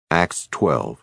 Acts 12.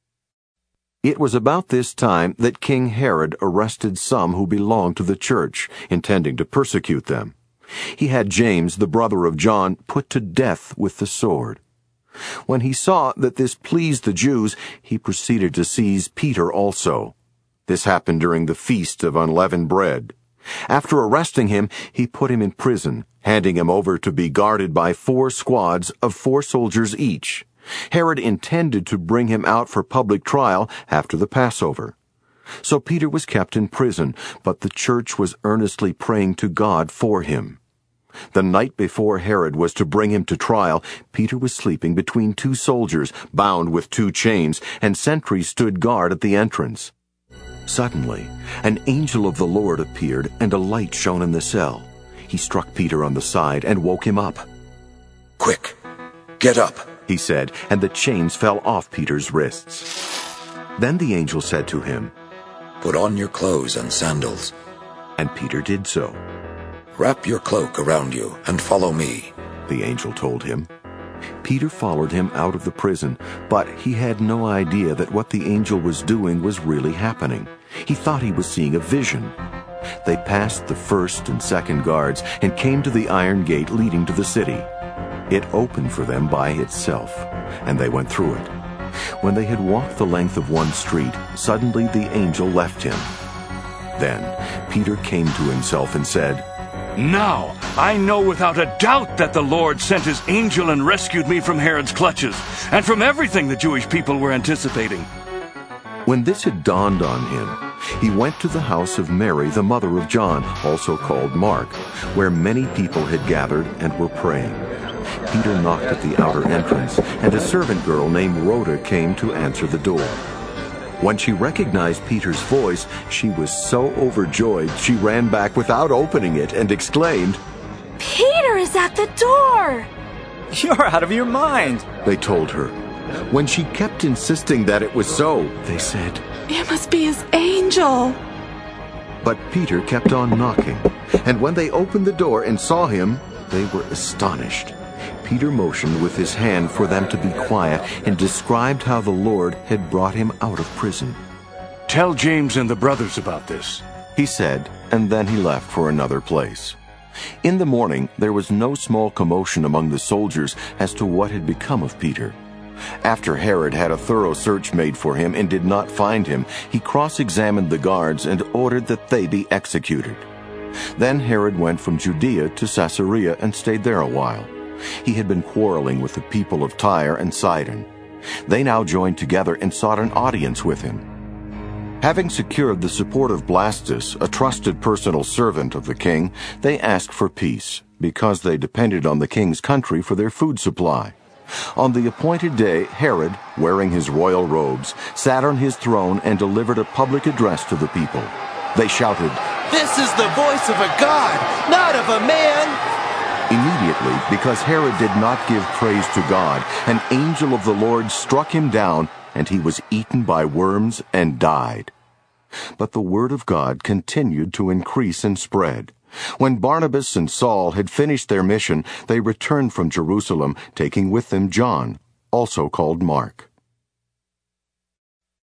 It was about this time that King Herod arrested some who belonged to the church, intending to persecute them. He had James, the brother of John, put to death with the sword. When he saw that this pleased the Jews, he proceeded to seize Peter also. This happened during the Feast of Unleavened Bread. After arresting him, he put him in prison, handing him over to be guarded by 4 squads of 4 soldiers each. Herod intended to bring him out for public trial after the Passover. So Peter was kept in prison, but the church was earnestly praying to God for him. The night before Herod was to bring him to trial, Peter was sleeping between 2 soldiers, bound with 2 chains, and sentries stood guard at the entrance. Suddenly, an angel of the Lord appeared, and a light shone in the cell. He struck Peter on the side and woke him up. "Quick, get up," he said, and the chains fell off Peter's wrists. Then the angel said to him, "Put on your clothes and sandals." And Peter did so. "Wrap your cloak around you and follow me," the angel told him. Peter followed him out of the prison, but he had no idea that what the angel was doing was really happening. He thought he was seeing a vision. They passed the 1st and 2nd guards and came to the iron gate leading to the city. It opened for them by itself, and they went through it. When they had walked the length of one street, suddenly the angel left him. Then Peter came to himself and said, "Now I know without a doubt that the Lord sent his angel and rescued me from Herod's clutches, and from everything the Jewish people were anticipating." When this had dawned on him, he went to the house of Mary, the mother of John, also called Mark, where many people had gathered and were praying. Peter knocked at the outer entrance, and a servant girl named Rhoda came to answer the door. When she recognized Peter's voice, she was so overjoyed she ran back without opening it and exclaimed, "Peter is at the door!" "You're out of your mind," they told her. When she kept insisting that it was so, they said, "It must be his angel." But Peter kept on knocking, and when they opened the door and saw him, they were astonished. Peter motioned with his hand for them to be quiet and described how the Lord had brought him out of prison. "Tell James and the brothers about this," he said, and then he left for another place. In the morning, there was no small commotion among the soldiers as to what had become of Peter. After Herod had a thorough search made for him and did not find him, he cross-examined the guards and ordered that they be executed. Then Herod went from Judea to Caesarea and stayed there a while. He had been quarreling with the people of Tyre and Sidon. They now joined together and sought an audience with him. Having secured the support of Blastus, a trusted personal servant of the king, they asked for peace, because they depended on the king's country for their food supply. On the appointed day, Herod, wearing his royal robes, sat on his throne and delivered a public address to the people. They shouted, "This is the voice of a god, not of a man!" Immediately, because Herod did not give praise to God, an angel of the Lord struck him down, and he was eaten by worms and died. But the word of God continued to increase and spread. When Barnabas and Saul had finished their mission, they returned from Jerusalem, taking with them John, also called Mark.